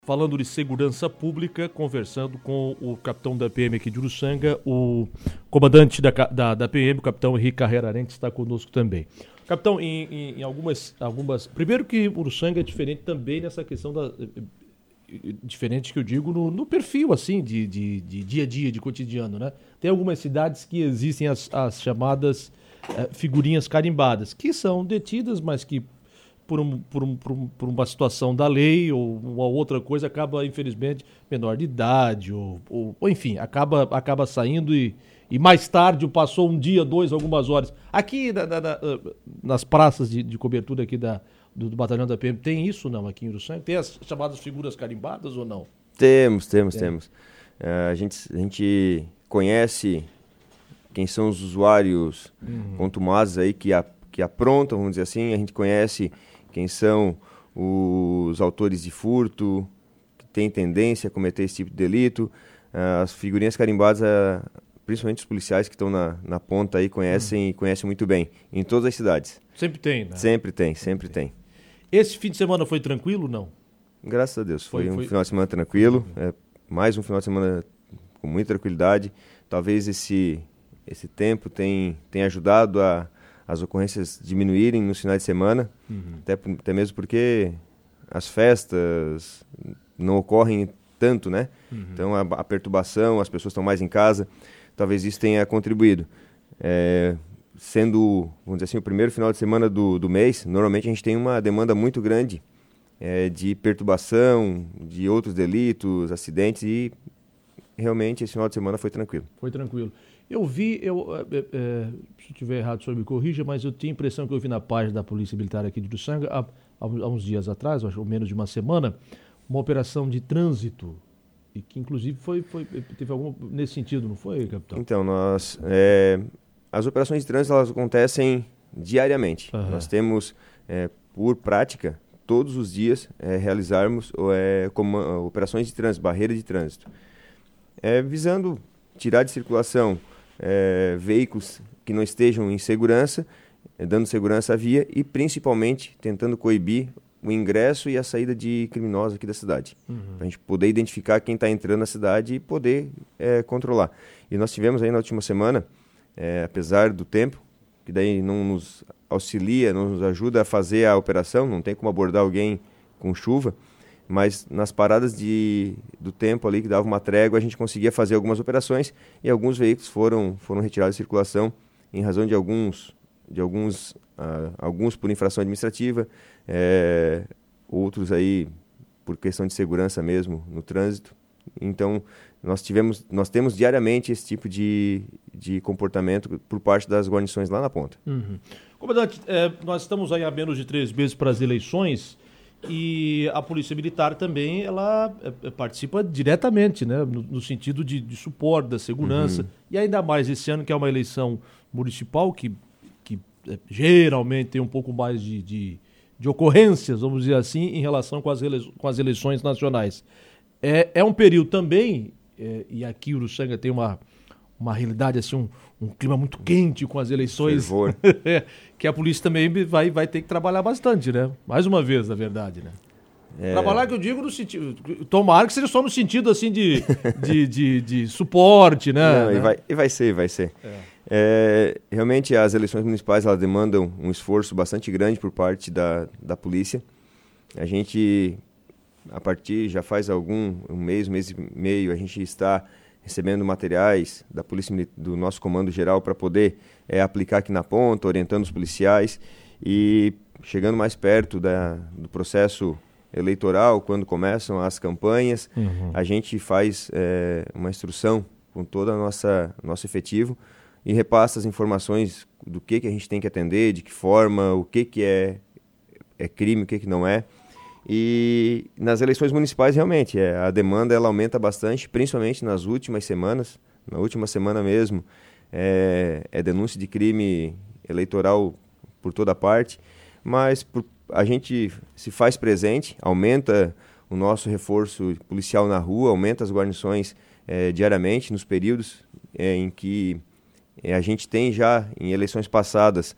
Falando de segurança pública, conversando com o capitão da PM aqui de Uruçanga, o comandante da PM, o capitão Henrique Carreira Arentes, está conosco também. Capitão, em algumas... Primeiro que Uruçanga é diferente também nessa questão diferente que eu digo no perfil, assim, de dia a dia, de cotidiano, né? Tem algumas cidades que existem as chamadas figurinhas carimbadas, que são detidas, mas que por uma situação da lei ou uma outra coisa, acaba, infelizmente, menor de idade, ou enfim, acaba saindo e mais tarde, passou um dia, dois, algumas horas. Aqui nas praças de cobertura aqui do batalhão da PM, tem isso não aqui em Uruçanga? Tem as chamadas figuras carimbadas ou não? Temos. A gente conhece quem são os usuários contumazes aí que aprontam, vamos dizer assim. A gente conhece quem são os autores de furto, que têm tendência a cometer esse tipo de delito. As figurinhas carimbadas, principalmente os policiais que estão na ponta aí, conhecem muito bem, em todas as cidades. Sempre tem, né? Sempre tem. Esse fim de semana foi tranquilo ou não? Graças a Deus, foi um final de semana tranquilo, mais um final de semana com muita tranquilidade. Talvez esse tempo tenha ajudado as ocorrências diminuírem no final de semana, até mesmo porque as festas não ocorrem tanto, né? Então a perturbação, as pessoas estão mais em casa, talvez isso tenha contribuído. Sendo, vamos dizer assim, o primeiro final de semana do mês, normalmente a gente tem uma demanda muito grande de perturbação, de outros delitos, acidentes, e realmente esse final de semana foi tranquilo. Foi tranquilo. Eu vi, se estiver errado, o senhor me corrija, mas eu tenho a impressão que eu vi na página da Polícia Militar aqui de Uruçanga, há uns dias atrás, acho menos de uma semana, uma operação de trânsito, e que inclusive teve algum nesse sentido, não foi, capitão? Então, as operações de trânsito, elas acontecem diariamente. Nós temos, por prática, todos os dias, realizarmos operações de trânsito, barreira de trânsito, visando tirar de circulação veículos que não estejam em segurança, dando segurança à via e principalmente tentando coibir o ingresso e a saída de criminosos aqui da cidade. Para a gente poder identificar quem está entrando na cidade e poder controlar. E nós tivemos aí na última semana, apesar do tempo, que daí não nos auxilia, não nos ajuda a fazer a operação, não tem como abordar alguém com chuva, mas nas paradas do tempo ali, que dava uma trégua, a gente conseguia fazer algumas operações e alguns veículos foram retirados de circulação em razão de alguns por infração administrativa, outros aí por questão de segurança mesmo no trânsito. Então, nós temos diariamente esse tipo de comportamento por parte das guarnições lá na ponta. Comandante, nós estamos aí há menos de 3 meses para as eleições. E a Polícia Militar também, ela participa diretamente, né, no sentido de suporte da segurança. E ainda mais esse ano, que é uma eleição municipal que geralmente tem um pouco mais de ocorrências, vamos dizer assim, em relação com as eleições nacionais. É um período também, e aqui Uruçanga tem uma realidade, assim, um clima muito quente com as eleições, que a polícia também vai ter que trabalhar bastante, né? Mais uma vez, na verdade, né? Trabalhar, que eu digo no sentido... Tomara que seja só no sentido, assim, de suporte, né? Não, né? Vai ser. Realmente, as eleições municipais, elas demandam um esforço bastante grande por parte da polícia. A gente, a partir, já faz um mês e meio, a gente está recebendo materiais da polícia, do nosso comando geral, para poder aplicar aqui na ponta, orientando os policiais, e chegando mais perto do processo eleitoral, quando começam as campanhas, a gente faz uma instrução com todo o nosso efetivo e repassa as informações do que a gente tem que atender, de que forma, o que é crime, o que não é. E nas eleições municipais, realmente, a demanda ela aumenta bastante, principalmente nas últimas semanas. Na última semana mesmo, denúncia de crime eleitoral por toda parte, mas a gente se faz presente, aumenta o nosso reforço policial na rua, aumenta as guarnições diariamente, nos períodos em que a gente tem já, em eleições passadas,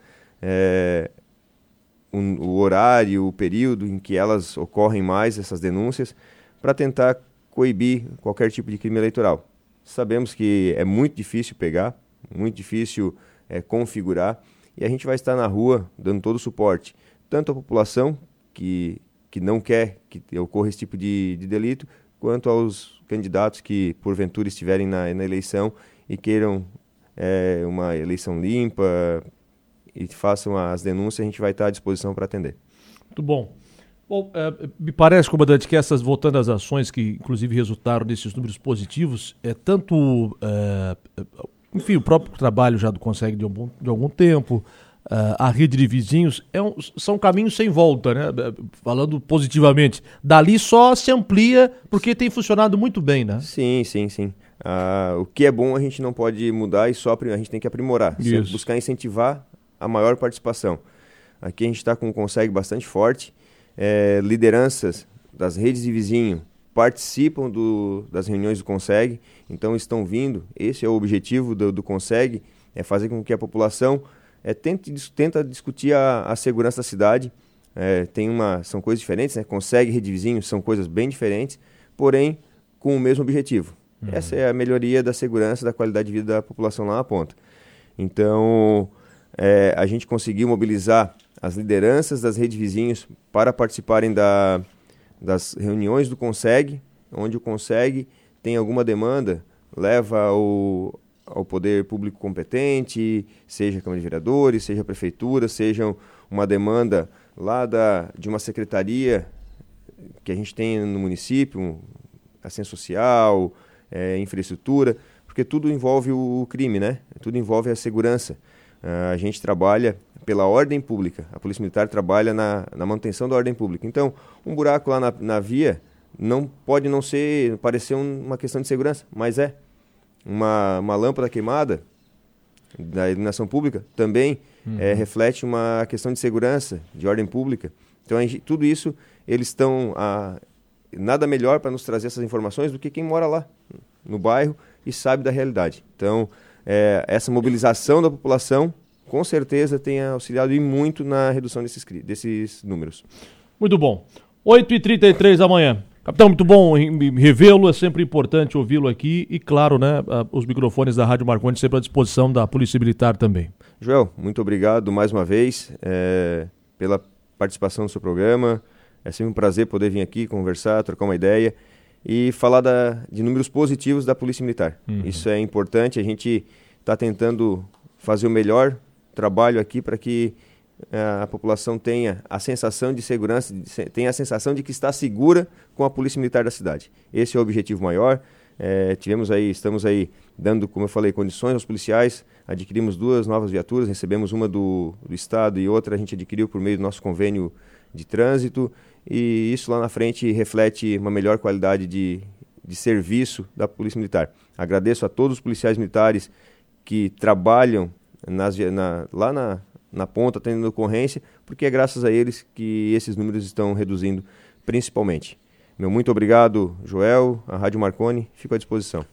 o horário, o período em que elas ocorrem mais, essas denúncias, para tentar coibir qualquer tipo de crime eleitoral. Sabemos que é muito difícil pegar, muito difícil configurar, e a gente vai estar na rua dando todo o suporte, tanto à população que não quer que ocorra esse tipo de delito, quanto aos candidatos que porventura estiverem na eleição e queiram uma eleição limpa e façam as denúncias, a gente vai estar à disposição para atender. Muito bom. Bom, me parece, comandante, que voltando às ações que inclusive resultaram desses números positivos, enfim, o próprio trabalho já do Conseg de algum tempo, a rede de vizinhos, são caminhos sem volta, né? Falando positivamente. Dali só se amplia porque tem funcionado muito bem, né? Sim. O que é bom a gente não pode mudar e a gente tem que aprimorar. Buscar incentivar a maior participação. Aqui a gente está com um Conseg bastante forte. Lideranças das redes de vizinho participam das reuniões do Conseg, então estão vindo. Esse é o objetivo do Conseg, fazer com que a população tenta discutir a segurança da cidade. São coisas diferentes, né? Conseg e rede de vizinho são coisas bem diferentes, porém com o mesmo objetivo. Essa é a melhoria da segurança, da qualidade de vida da população lá na ponta. Então, a gente conseguiu mobilizar as lideranças das redes de vizinhos para participarem das reuniões do Conseg, onde o Conseg tem alguma demanda, leva ao poder público competente, seja a Câmara de Vereadores, seja a Prefeitura, seja uma demanda lá de uma secretaria que a gente tem no município, assistência social, infraestrutura, porque tudo envolve o crime, né? Tudo envolve a segurança. A gente trabalha pela ordem pública, a Polícia Militar trabalha na manutenção da ordem pública. Então, um buraco lá na via não pode não parecer uma questão de segurança, mas uma lâmpada queimada da iluminação pública também reflete uma questão de segurança, de ordem pública. Então, tudo isso, eles estão nada melhor para nos trazer essas informações do que quem mora lá no bairro e sabe da realidade. Então, essa mobilização da população com certeza tem auxiliado e muito na redução desses números. Muito bom. 8h33 da manhã. Capitão, muito bom revê-lo, é sempre importante ouvi-lo aqui e, claro, né, os microfones da Rádio Marconi sempre à disposição da Polícia Militar também. Joel, muito obrigado mais uma vez pela participação no seu programa. É sempre um prazer poder vir aqui conversar, trocar uma ideia e falar de números positivos da Polícia Militar. Isso é importante, a gente está tentando fazer o melhor trabalho aqui para que a população tenha a sensação de segurança, tenha a sensação de que está segura com a Polícia Militar da cidade. Esse é o objetivo maior. Estamos aí dando, como eu falei, condições aos policiais, adquirimos 2 novas viaturas, recebemos uma do Estado e outra a gente adquiriu por meio do nosso convênio de trânsito, e isso lá na frente reflete uma melhor qualidade de serviço da Polícia Militar. Agradeço a todos os policiais militares que trabalham lá na ponta, tendo ocorrência, porque é graças a eles que esses números estão reduzindo principalmente. Meu muito obrigado, Joel, a Rádio Marconi, fico à disposição.